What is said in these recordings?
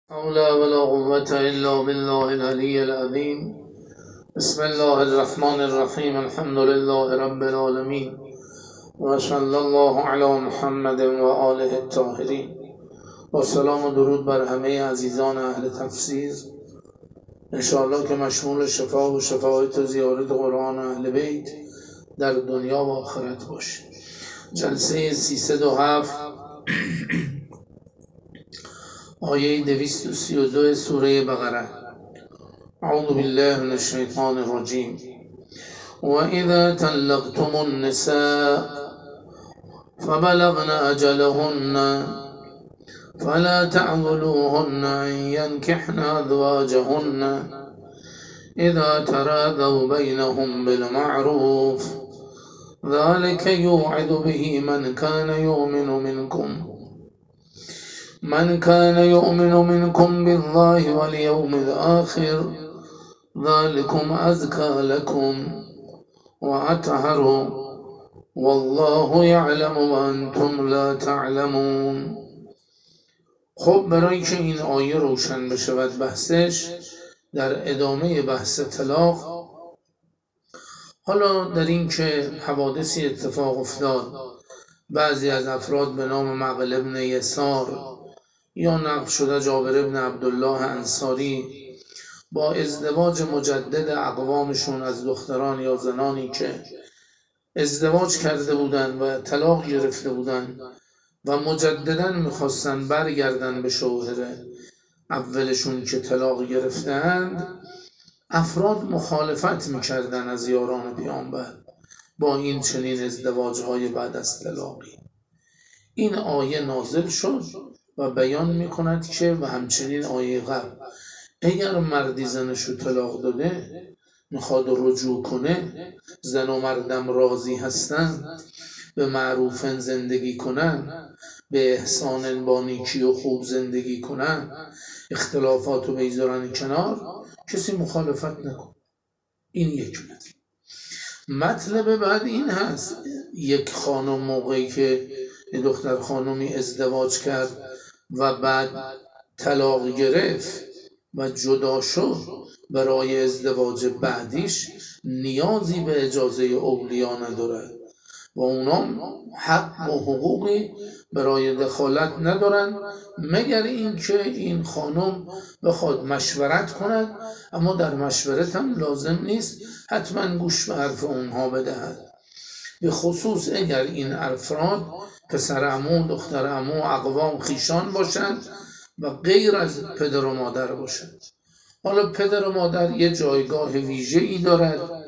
حول ولا قوة إلا بالله العلي العظيم. بسم الله الرحمن الرحيم. الحمد لله رب العالمين وصلى الله على محمد و آله الطاهرین. با سلام و درود بر همه عزیزان اهل تفسیر، انشاءالله که مشمول شفا و شفاعت و زیارت قرآن اهل بیت در دنیا و آخرت باشه. جلسه 307 آیه 232 سوره بقره. اعوذ بالله من الشیطان الرجیم. وَإِذَا طَلَّقْتُمُ النِّسَاءَ فَبَلَغْنَ أَجَلَهُنَّ فَلَا تَعْضُلُوهُنَّ أَن يَنكِحْنَ أَزْوَاجَهُنَّ إِذَا تَرَاضَوْا بَيْنَهُم بِالْمَعْرُوفِ ذَلِكَ يُوعَظُ بِهِ من كان يؤمن منكم بالله واليوم الآخر ذلكم أزكى لكم وأطهر والله يعلم وأنتم لا تعلمون. خب برای که این آیه روشن بشود بحثش در ادامه بحث طلاق، حالا در این که حوادثی اتفاق افتاد، بعضی از افراد به نام معقل ابن یسار یا نقل شده جابر ابن عبدالله انصاری با ازدواج مجدد اقوامشون از دختران یا زنانی که ازدواج کرده بودن و طلاق گرفته بودن و مجددا میخواستن برگردن به شوهر اولشون که طلاق گرفتند، افراد مخالفت میکردن از یاران پیامبر با این چنین ازدواجهای بعد از طلاقی. این آیه نازل شد و بیان میکند که و همچنین آیه قبل، اگر مردی زنشو طلاق داده میخواد رجوع کنه، زن و مردم راضی هستن، به معروفن زندگی کنن، به احسان با نیکی و خوب زندگی کنن، اختلافاتو بگذارن کنار، کسی مخالفت نکن. این یک مطلب بعد این هست، یک خانم موقعی که دختر خانمی ازدواج کرد و بعد طلاق گرفت و جدا شد، برای ازدواج بعدیش نیازی به اجازه اولیا ندارد و اونا حق و حقوقی برای دخالت ندارن مگر اینکه این خانم بخواد مشورت کند، اما در مشورت هم لازم نیست حتما گوش به حرف اونها بدهد، به خصوص اگر این افراد پسر عمو، دختر عمو، اقوام، خیشان باشند و غیر از پدر و مادر باشند. حالا پدر و مادر یه جایگاه ویژه‌ای دارد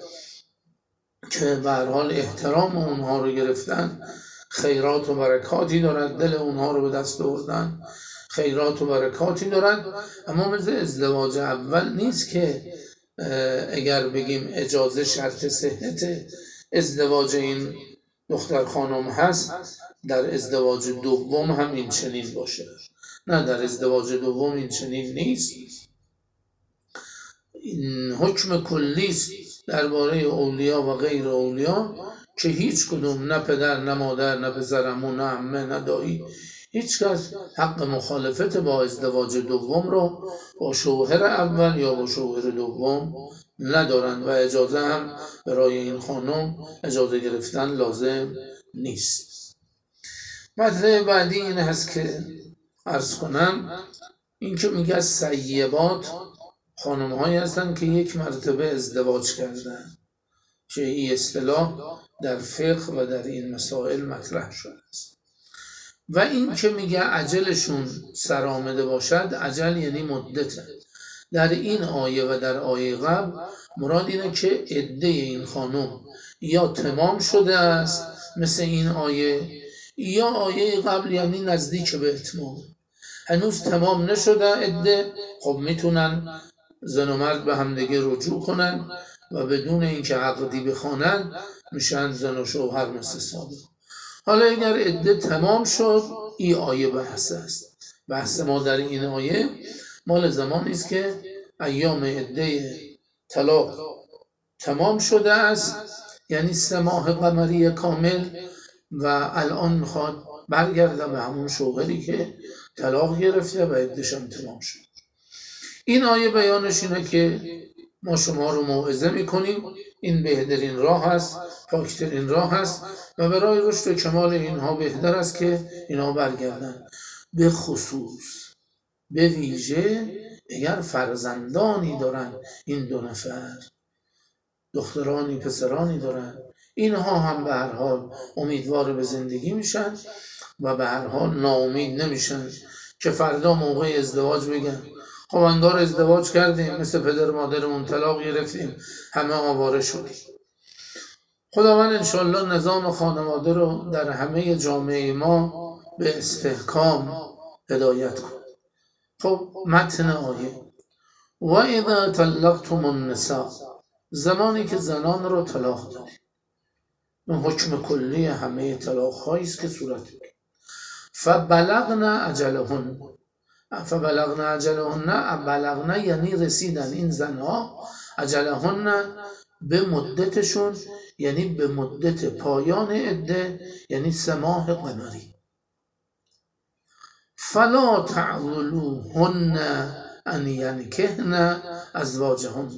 که به هر حال احترام اونها رو گرفتن، خیرات و برکاتی دارد، دل اونها رو به دست آوردن، خیرات و برکاتی دارد، اما مثل ازدواج اول نیست که اگر بگیم اجازه شرط صحت ازدواج این دختر خانم هست، در ازدواج دوم هم این چنین باشه. نه، در ازدواج دوم این چنین نیست. این حکم کلی است درباره اولیا و غیر اولیا که هیچ کدوم، نه پدر، نه مادر، نه پسرعمو، نه عمه، نه دایی، هیچ کس حق مخالفت با ازدواج دوم رو با شوهر اول یا با شوهر دوم ندارند و اجازه هم برای این خانم اجازه گرفتن لازم نیست. مطلب بعدی این هست که عرض کنم، این که میگه سیبات خانم هایی هستن که یک مرتبه ازدواج کردن، که این اصطلاح در فقه و در این مسائل مطرح شده است. و این که میگه عجلشون سر آمده باشد، عجل یعنی مدته. در این آیه و در آیه قبل مراد اینه که عده این خانم یا تمام شده است مثل این آیه، یا آیه قبل یعنی نزدیک به اتمام، هنوز تمام نشده عده. خب میتونن زن و مرد به همدیگه رجوع کنن و بدون اینکه عقدی بخوانن میشن زن و شوهر مثل سابق. حالا اگر عده تمام شد، این آیه بحث است. بحث ما در این آیه مال زمانی است که ایام عده طلاق تمام شده است، یعنی 3 ماه قمری کامل، و الان میخواد برگرده به همون شوهری که طلاق گرفته و عده‌ش هم تمام شد. این آیه بیانش اینه که ما شما رو موعظه میکنیم، این بهترین راه است، پاکترین راه است و برای رشد و کمال اینها بهتر است که اینها برگردن. به خصوص به ویژه اگر فرزندانی دارن، این دو نفر دخترانی پسرانی دارن، اینها هم به هر حال امیدوار به زندگی میشن و به هر حال ناامید نمیشن که فردا موقع ازدواج بگن خب انگار ازدواج کردیم مثل پدر مادرمون طلاق گرفتیم همه آواره شدیم. خداوند انشالله نظام خانواده رو در همه جامعه ما به استحکام هدایت کن. خب متن آیه: و اذا طلقتم النساء، زمانی که زنان رو طلاق دادید، این حکم کلی همه طلاق هایی است که صورت میگیره. فبلغن اجلهن، بلغن یعنی رسیدن این زنها، اجلهن به مدتشون یعنی به مدت پایان عده یعنی 3 ماه قمری. فلا تعضلوهن ان ینکحن ازواجهن،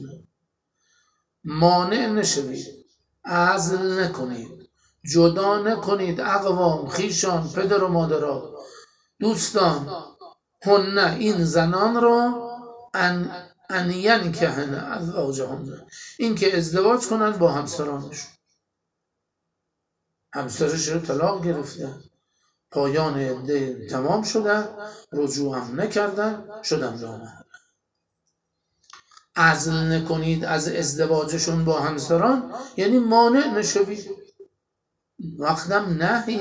مانع نشوید، عزل نکنید، جدا نکنید اقوام، خیشان، پدر و مادرات، دوستان، هن این زنان رو ان ینکحن ازواجهن، این که ازدواج کنن با همسرانشون. همسرش رو طلاق گرفتن، پایان عده تمام شدن، رجوع هم نکردن، شدن نامحرم. عزل نکنید از ازدواجشون با همسران یعنی مانع نشوید. وقتم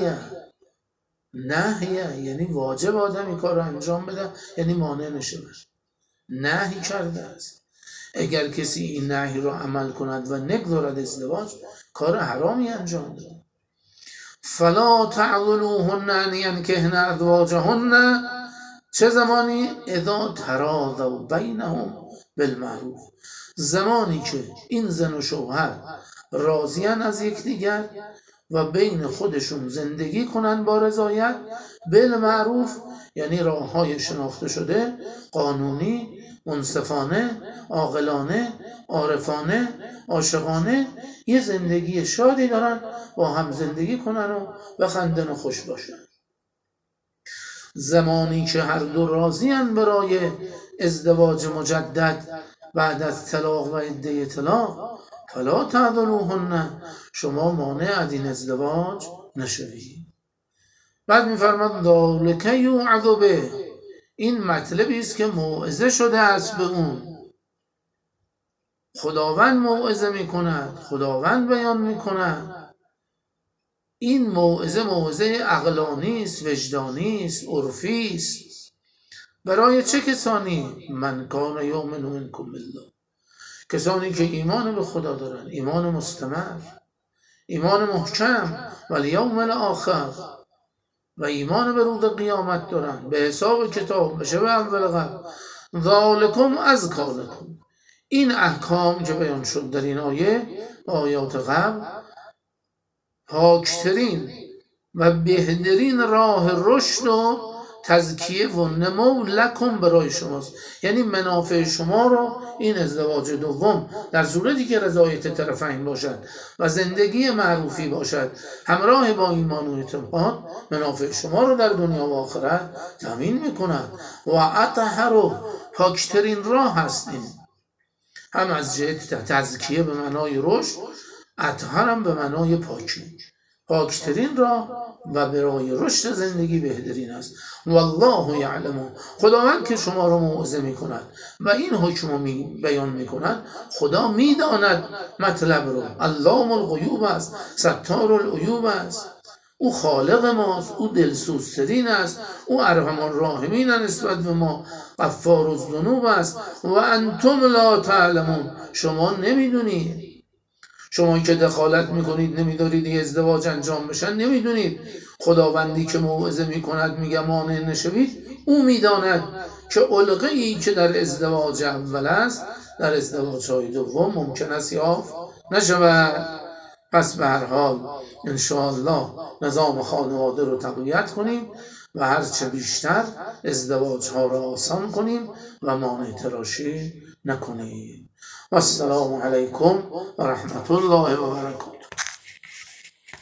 نهیه یعنی واجب آدم این کار رو انجام بده، یعنی مانع نشود، نهی کرده است. اگر کسی این نهی رو عمل کند و نگذارد ازدواج، کار حرامی انجام ده. فلا تعضلوهن ان ینکحن ازواجهن، چه زمانی؟ اذا تراضوا بینهم بالمعروف، زمانی که این زن و شوهر راضیان از یکدیگر و بین خودشون زندگی کنن با رضایت، بالمعروف یعنی راه‌های شناخته شده، قانونی، منصفانه، عاقلانه، عارفانه، عاشقانه، یه زندگی شادی دارن، با هم زندگی کنن و بخندن و خوش باشن. زمانی که هر دو راضی‌اند برای ازدواج مجدد بعد از طلاق و عده طلاق، فلا تعضلوهن، شما مانع از این ازدواج نشوید. بعد می‌فرماد ذالک یوعظ به، این مطلبی است که موعظه شده است به اون. خداوند موعظه می‌کند، خداوند بیان می‌کند. این موعظه عقلانی است، وجدانی است، عرفی است. برای چه کسانی؟ من کان یؤمن منکم بالله، کسانی که ایمان به خدا دارن، ایمان مستمر، ایمان محکم، و الیوم الاخر، و ایمان به روز قیامت دارن، به حساب کتاب، به شب اول قبل. ذالکم ازکی لکم، این احکام که بیان شد در این آیه آیات قبل، پاکترین و بهترین راه رشد و تزکیه و نمو لکم برای شماست، یعنی منافع شما رو این ازدواج دوم در صورتی که رضایت طرفین باشد و زندگی معروفی باشد همراه با ایمان و اعتقاد، منافع شما رو در دنیا و آخرت تامین میکند. و اطهر، پاکترین راه هستیم، هم از جهت تزکیه به معنای رشد، اطهر هم به معنای پاکی، پاکترین راه و برای رشد زندگی بهترین است. والله یعلم، خداوند که شما رو موعظه میکند و این حکم رو بیان میکند، خدا میداند مطلب رو. علام الغیوب است، ستار العیوب است، او خالق ماست، او دلسوزترین است، او ارحم الراحمین نسبت به ما، غفار الذنوب است. و انتم لا تعلمون، شما نمیدونید، شما که دخالت میکنید نمیدارید این ازدواج انجام بشن، نمیدونید خداوندی که موعظه میکند میگه مانع نشوید، او میداند که علقه ای که در ازدواج اول است در ازدواج های دوم ممکن است یافت نشود. پس به هر حال انشاءالله نظام خانواده رو تقویت کنیم و هرچه بیشتر ازدواج ها را آسان کنیم و مانع تراشی نکنیم. و السلام علیکم و رحمت الله و برکاته.